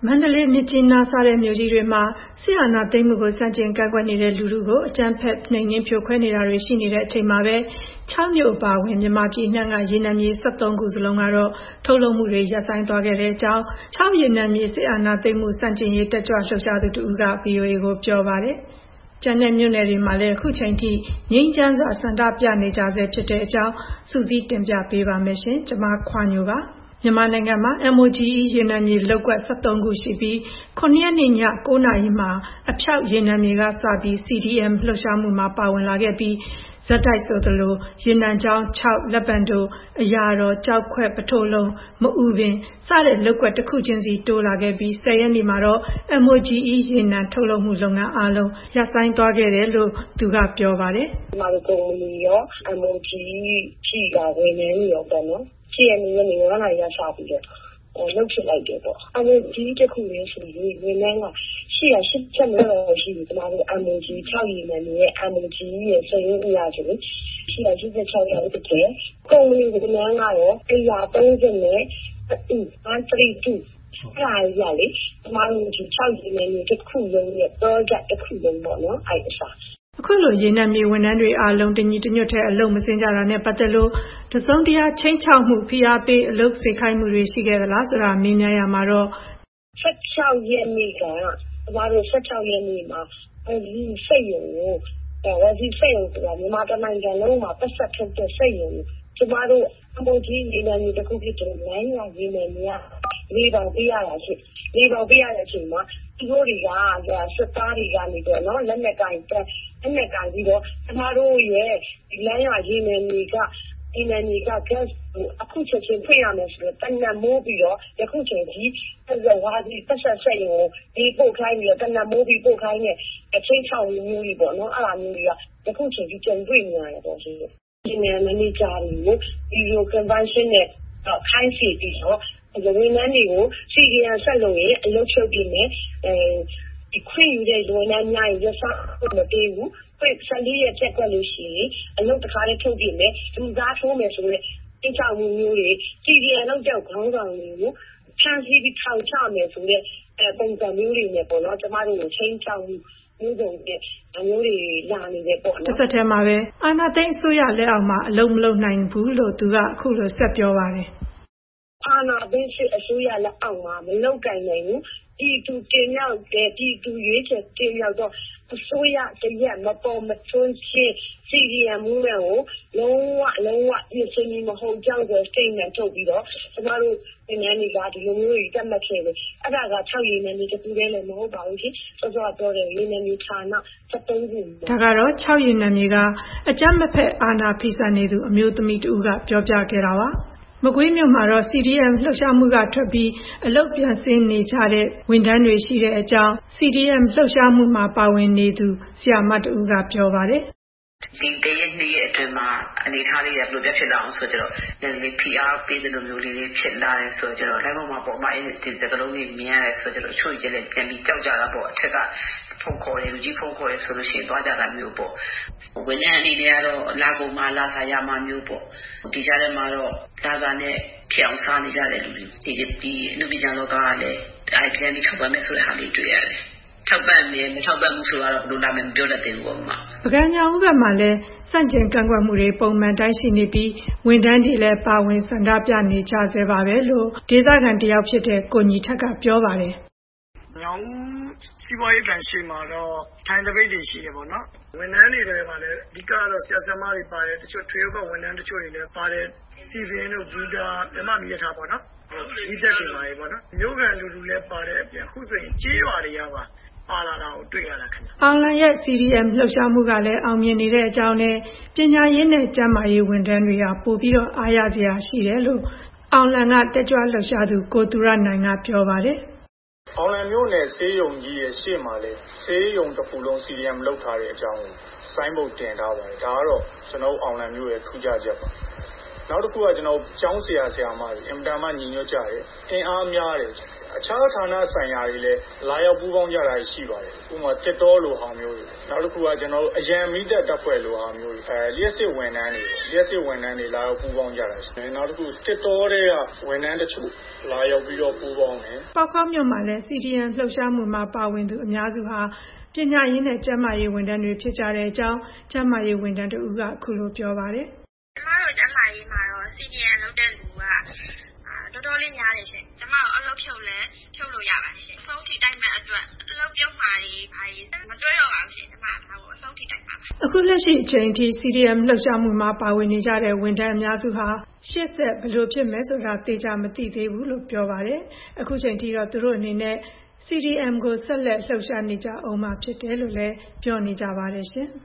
မန္တလေးမြစ်ကြီးနားစတဲ့မြို့ကြီးတွေမှာစစ်အာဏာသိမ်းမှုကိုဆန့်ကျင်ကန့်ကွက်နေတဲ့လူထုကိုအကြမ်းဖက်နှိမ်နင်းဖြိုခွဲနေတာတွေရှိနေတဲ့အချိန်မှာပဲ6မြို့အပါအဝင်မြန်မာပြည်နှံ့ကရေနံမြေ73ခုစလုံးကတော့ထုတ်လုပ်မှုတွေရပ်ဆိုင်းသွားခဲ့တဲ့အကြောင်း6ရေနံမြေစစ်အာဏာသိမ်းမှုဆန့်ကျင်ရေးတက်ကြွလှုပ်ရှားသူတူက VOA ကိုပြောပါတယ်။ကျန်တဲ့မြို့နယ်တွေမှာလည်းအခုချိန်ထိငြိမ်းချမ်းစွာဆန္ဒပြနေကြဆဲဖြစ်တဲ့အကြောင်းစုစည်းတင်ပြပေးပါမယ်ရှင်။ကျွန်မခွာညိုပါ။မြန်မာနိုင်ငံမှာ MOGE ရေနံမြေလုပ်ကွက်73ခုရှိပြီး9ရက်နေ့ည9နာရီမှာအဖြောက်ရေနံမြေကစပြီး CDM လှုပ်ရှားမှုမှာပါဝင်လာခဲ့ပြီးဇက်တိုက်ဆိုသလိုရေနံချောင်း6လက်ပံတိုအရာတော်ကြောက်ခွက်ပထိုးလုံးမအူပင်စတဲ့လုပ်ကွက်တစ်ခုချင်းစီတိုးလာခဲ့ပြီး10ရက်နေ့မှာတော့ MOGE ရေနံထုတ်လုပ်မှုလုပ်ငန်းအားလုံးရပ်ဆိုင်းသွားခဲ့တယ်လို့သူကပြောပါတယ်။ဒီမှာကုမ္ပဏီရော MOGE ရှိတာဝင်နေရောပေါ့နော်။ရှေ့ရနေနေ9နာရီရစပြီးတော့လုပ်ဖြစ်လိုက်တယ်ပေါ့။ MOGE တစ်ခုလေးဆိုရင်ဝန်ထမ်းက880ချက်လောက်ရှိပြီ။ဒီမှာMOGE 6ရေနံရဲ့ MOGE ရဲ့စရင်းအရာဆိုရင်886ရောက်တယ်။ကုမ္ပဏီဝန်ထမ်းကတော့130နဲ့132အဲ့ဒါကြီးလေဒီမှာဒီ6ရေနံတစ်ခုလုံးရဲ့ project တစ်ခုလုံးပေါ့နော်အဲ့အစားအခုလိုရေနံမြေဝန်ထမ်းတွေအားလုံးတညီတညွတ်ထဲအလုပ်မဆင်းကြတာနဲ့ပတ်သက်လို့တစုံတရာချင်းချောက်မှုဖိအားပေးအလုပ်စေခိုင်းမှုတွေရှိခဲ့သလားဆိုတာမေးမြန်းရမှာတော့ 16ရက်နေ့ကကျမတို့16ရက်နေ့မှာဒီစိတ်ရုံကိုဝစီစိတ်ရုံဆိုတာမြန်မာတိုင်းနိုင်ငံလုံးမှာပတ်သက်ထုတ်တဲ့စိတ်ရုံကျမတို့အမိုးကြီးရေနံမြေတစ်ခုဖြစ်တဲ့လိုင်းရရေနံမြေလေးပေါင်ပေးရတာရှိလေးပေါင်ပေးရတဲ့အချိန်မှာသူတို့တွေကစစ်သားတွေကနေတော့နော်လက်နက်ကင်ပြီးတော့ကျမတို့ရဲ့လမ်းရရေနံမြေကဒီနံမြေက gas အခုချက်ချင်းဖွင့်ရမယ်ဆိုတော့တနက်မိုးပြီးတော့ယခုချိန်ကြီးဝါဒီပတ်ဆက်ဆက်ရုံဒီပို့ခိုင်းပြီးတော့တနက်မိုးပြီးပို့ခိုင်းတဲ့အချင်းချောင်းမျိုးတွေပေါ့နော်အဲ့လိုမျိုးတွေကယခုချိန်ကြီးကြုံတွေ့နေရတယ်ပေါ့ရှင်ဒီနံမန်နေဂျာတွေကိုဒီလို convention နဲ့ခိုင်းစီပြီးတော့ဝန်ထမ်းတွေကို CDM ဆက်လုပ်ရင်အလုပ်ချုပ်ပြီးမယ်ဒီခွင့်ယူတဲ့ဝန်ထမ်းများရင်ရစားမပေးဘူး14ရက်ချက်ကွက်လို့ရှိရင်အလုပ်တစ်ခါလေးထုတ်ပြီးမယ်လူသားထိုးမယ်ဆိုရင်အချောင်းမျိုးတွေ CDM လောက်ကြောက်ခေါင်းဆောင်တွေကိုဖမ်းဆီးပြီးထောင်ချမယ်ဆိုတဲ့ပုံစံမျိုးတွေနဲ့ပေါ့နော်ကျမတို့ကိုချင်းချောင်းမျိုးစုံနဲ့မျိုးတွေလာနေတယ်ပေါ့နော်တစ်ဆက်တည်းမှာပဲအာဏာသိမ်းအစိုးရလက်အောက်မှာအလုံးမလုံးနိုင်ဘူးလို့သူကအခုလိုဆက်ပြောပါတယ်အာဏာသိမ်းစစ်အစိုးရလက်အောက်မှာမလုပ်ကင်နိုင်ဘူးပြည်သူတင်မြောက်တဲ့ပြည်သူရွေးချယ်တင်မြောက်တော့အစိုးရတရက်မပေါ်မထွန်းချင်း CDM movement ကိုလုံးဝပြင်ဆင်ပြီးမဟုတ်ကြောင်းဆို statement ထုတ်ပြီးတော့ကျမတို့ဝန်ထမ်းတွေကဒီလိုမျိုးတွေတက်မှတ်ခဲ့တယ်အဲ့ဒါက6ရေနံမြေတစ်ခုတည်းလည်းမဟုတ်ပါဘူးရှင်စောစောပြောတဲ့ရေနံမြေဌာန73ခုဒါကတော့6ရေနံမြေကအကြမ်းမဖက်အာဏာဖီဆန်နေသူအမျိုးသမီးတူကပြောပြခဲ့တာပါမကွေးမြို့မှာတော့ CDM လှုပ်ရှားမှုကထွက်ပြီးအလုပ်ပြန်ဆင်းနေကြတဲ့ဝန်ထမ်းတွေရှိတဲ့အကြောင်း CDM လှုပ်ရှားမှုမှာပါဝင်နေသူဆရာမတူကပြောပါတယ်ဒီတရက်နေ့အတွင်းမှာအနေထားလေးရဘယ်လိုတက်ဖြစ်လာအောင်ဆိုတော့လည်း PR ပေးတဲ့လိုမျိုးလေးဖြစ်လာတယ်ဆိုတော့လည်းပေါ်မှာပေါ့မအဲ့ဒီစကလုံးလေးမြင်ရတယ်ဆိုတော့အချို့ကျလည်းပြန်ပြီးကြောက်ကြတာပေါ့အထက်ကဖုန်းခေါ်တယ်လူကြီးဖုန်းခေါ်တယ်ဆိုလို့ရှိရင်သွားကြတာမျိုးပေါ့ဝန်ထမ်းအနေနဲ့ကတော့လာကုန်မှာလာစားရမှာမျိုးပေါ့ဒီကြားထဲမှာတော့လာစားနဲ့ဖြစ်အောင်စားနေကြတယ်လူတွေဒီအနုပညာလောကကလည်းအဲ့ပြန်ပြီးထောက်ပံ့မယ်ဆိုတဲ့ဟာလေးတွေ့ရတယ်ထောက်ပံ့မယ်မထောက်ပံ့ဘူးဆိုတော့ဘယ်လိုလာမယ်မပြောတတ်သေးဘူးပေါ့မှာပကံညာဦးဘက်မှာလည်းစန့်ကျင်ကန့်ကွက်မှုတွေပုံမှန်တိုင်းရှိနေပြီးဝန်ထမ်းတွေလည်းပါဝင်ဆန္ဒပြနေကြဆဲပါပဲလို့ဒေသခံတယောက်ဖြစ်တဲ့ကိုညီထက်ကပြောပါတယ်ညောင်စီးပွားရေးကန်ရှိမှာတော့ထိုင်တပိတ်တွေရှိတယ်ပေါ့နော်ဝန်ထမ်းတွေလည်းပါလေအဓိကတော့ဆရာဆရာမတွေပါတယ်တချို့ထွေအုပ်ကဝန်ထမ်းတချို့တွေလည်းပါတယ်စီဗင်တို့ဘူတာမြမမီရထားပေါ့နော်ဒီချက်တွေပါရေပေါ့နော်မြို့ကန်လူလည်းပါတယ်အပြင်အခုဆိုရင်ကြေးရွာတွေကပါလာတာကိုတွေ့ရတာခင်ဗျအောင်လန်ရဲ့ CDM လှုပ်ရှားမှုကလည်းအောင်မြင်နေတဲ့အကြောင်းနဲ့ပညာရေးနဲ့ကျန်းမာရေးဝန်ထမ်းတွေကပို့ပြီးတော့အားရစရာရှိတယ်လို့အောင်လန်ကတက်ကြွလှုပ်ရှားသူကိုသူရနိုင်ကပြောပါတယ်အောင်လန်မြို့နယ်ဆေးရုံကြီးရဲ့ရှေ့မှာလေဆေးရုံတစ်ခုလုံး CDM လုပ်ထားတဲ့အကြောင်းကိုစိုင်းဘုတ်တင်ထားပါတယ်ဒါကတော့ကျွန်တော်အောင်လန်မြို့ရဲ့ထူးခြားချက်ပါနောက်တစ်ခုကကျွန်တော်ကျောင်းဆရာဆရာမတွေအင်တာမညီညွတ်ကြတယ်အင်အားများတယ်အခြားဌာနဆိုင်ရာတွေလည်းလာရောက်ပူးပေါင်းကြတာရှိပါတယ်ဥပမာတစ်တော်လိုဟာမျိုးတွေနောက်တစ်ခုကကျွန်တော်တို့အရန်မိသက်တပ်ဖွဲ့လိုဟာမျိုးတွေလျှက်စစ်ဝန်ထမ်းတွေလာရောက်ပူးပေါင်းကြတာရှိတယ်နောက်တစ်ခုတစ်တော်တွေကဝန်ထမ်းတချို့လာရောက်ပြီးတော့ပူးပေါင်းတယ်ပေါက်ခေါင်းမြို့မှာလည်း CDM လှုပ်ရှားမှုမှာပါဝင်သူအများစုဟာပညာရေးနဲ့ကျန်းမာရေးဝန်ထမ်းတွေဖြစ်ကြတဲ့အကြောင်းကျန်းမာရေးဝန်ထမ်းတဦးကအခုလိုပြောပါတယ်ကျမတို့ကျန်းမာရေးမှာတော့ CDM လုပ်တဲ့လူကတော်တော်လေးများတယ်ရှင်ကျမတို့အလုပ်ဖြုတ်လို့ရပါတယ်ရှင်ဖုန်းထိတိုက်မဲ့အတွက်အလုပ်ပြုတ်မှာမတွဲတော့ပါဘူးရှင်ကျမဒါကိုအဆုံးထိတိုက်ပါပါအခုလက်ရှိအချိန်ထိ CDM လှုပ်ရှားမှုမှာပါဝင်နေကြတဲ့ဝန်ထမ်းအများစုဟာရှေ့ဆက်ဘယ်လိုဖြစ်မယ်ဆိုတာသေချာမသိသေးဘူးလို့ပြောပါတယ်အခုချိန်ထိတော့သူတို့အနေနဲ့CDM ကိုဆက်လက်လှုပ်ရှားနေကြအောင်မှာဖြစ်တယ်လို့လည်းပြောနေကြပါတယ်ရှင်